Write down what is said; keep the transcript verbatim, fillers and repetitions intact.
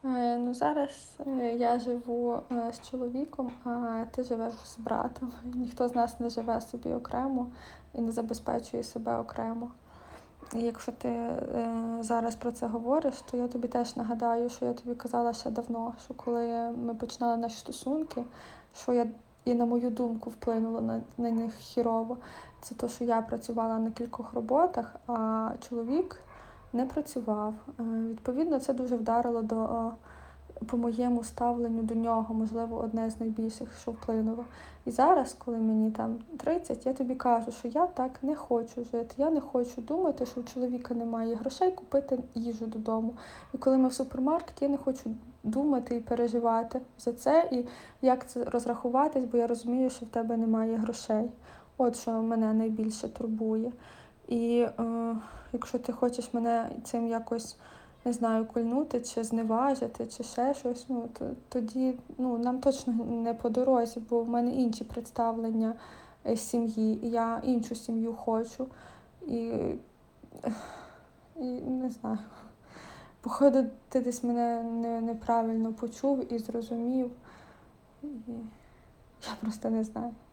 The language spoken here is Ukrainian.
Е, Ну, зараз е, я живу е, з чоловіком, а ти живеш з братом. Ніхто з нас не живе собі окремо і не забезпечує себе окремо. І якщо ти е, зараз про це говориш, то я тобі теж нагадаю, що я тобі казала ще давно, що коли ми починали наші стосунки, що я і на мою думку вплинуло на, на них хірово, це те, що я працювала на кількох роботах, а чоловік не працював. Е, відповідно, це дуже вдарило до е, по моєму ставленню до нього, можливо, одне з найбільших, що вплинуло. І зараз, коли мені там тридцять, я тобі кажу, що я так не хочу жити. Я не хочу думати, що у чоловіка немає грошей купити їжу додому. І коли ми в супермаркеті, я не хочу думати і переживати за це, і як це розрахуватись, бо я розумію, що в тебе немає грошей. От що мене найбільше турбує. І е, якщо ти хочеш мене цим якось, не знаю, кульнути чи зневажити, чи ще щось, ну то тоді ну, нам точно не по дорозі, бо в мене інші представлення е, сім'ї, і я іншу сім'ю хочу. І, і не знаю. Походу, ти десь мене не, неправильно почув і зрозумів. І я просто не знаю.